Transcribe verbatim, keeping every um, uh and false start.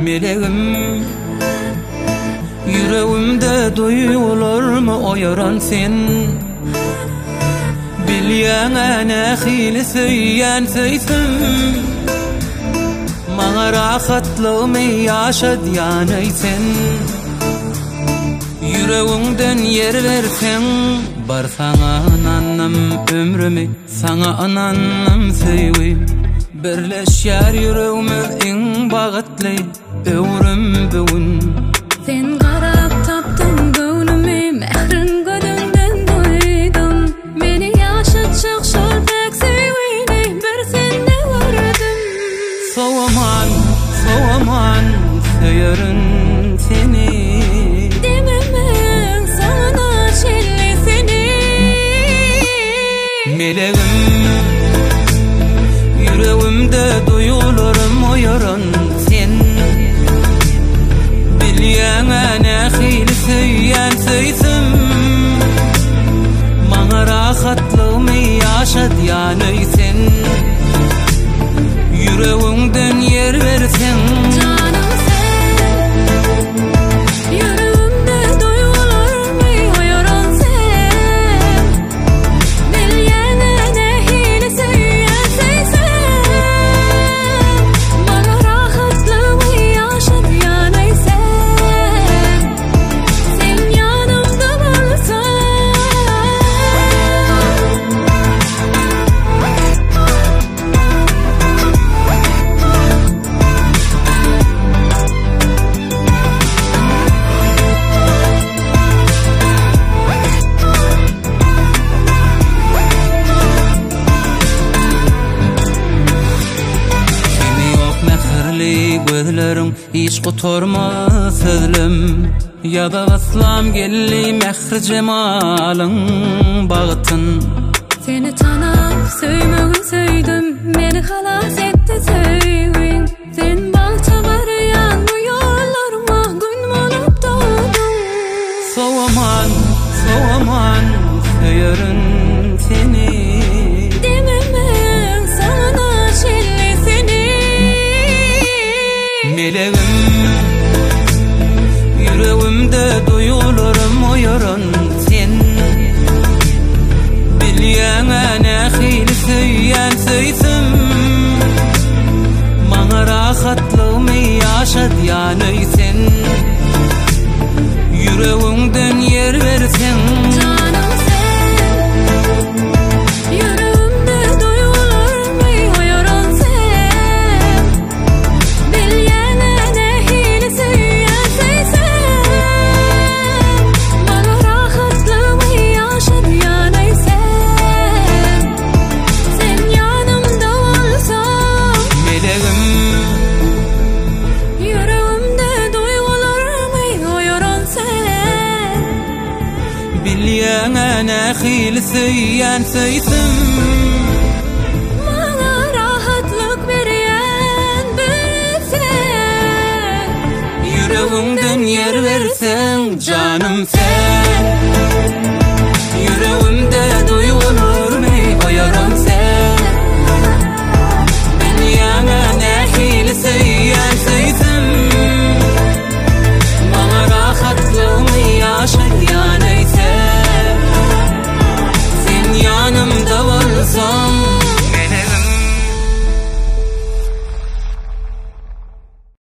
Meleğim, yüreğimde duygularımı oyaran sen. Bilyen ana hili söyyen söysim, Mağa rahatlığımı yaşa diyanay sen. Yüreğinden yer versen, bar sana ananım ömrümü, sana ananım sevim. Birleş yer yüreğimiz en bağıtlı ömrüm bugün. Sen qarap tapdın gönlümü, mehrin gözünden duydum. Beni yaşatacak şol pek sevini bir sende gördüm. Soğuman, soğuman söylerin seni. Dememen sana çelli seni. Meleğim, yüreğimde duygularım oyaran sen. Bilyen ana hili söyyen söysim, Mağa rahatlığımı yaşa diyanay sen. Yüreğinden yer versen, Canım sen, yüreğimde duygularımı oyaran sen. Bilyen ana hili söyyen söysim, Mağa rahatlığımı yaşa diyanay sen. Sen yanımda varsan. Gözlerim hiç kuturma sözlüm, ya da vaslam gelli mehr cemalın bağıtın. Seni tanap söymeyi söydim, beni halas etti sevin. Sen balta barayan bu yollarıma gün olup doğdun. Soğuman, soğuman söylerin seni. Dememen sana çelli seni. Meleğim, yüreğimde duygularım oyaran sen. Bilyen ana hili söyyen söysim, Mağa rahatlığımı yaşa diyanay sen. Yüreğinden yer versen, Canım sen, yüreğimde duygularımı oyaran sen. Bilyen ana hili söyyen söysim, Mağa rahatlığımı yaşa diyanay sen. Sen yanımda olsan. meleğim, Yüreğimde duygularımı oyaran sen. bilyen ana hili söyyen söysim, Bana rahatlık veren bir sen. yüreğimden yer versen canım sen.